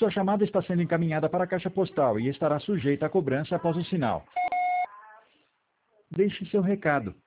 Sua chamada está sendo encaminhada para a caixa postal e estará sujeita a cobrança após o sinal. Deixe seu recado.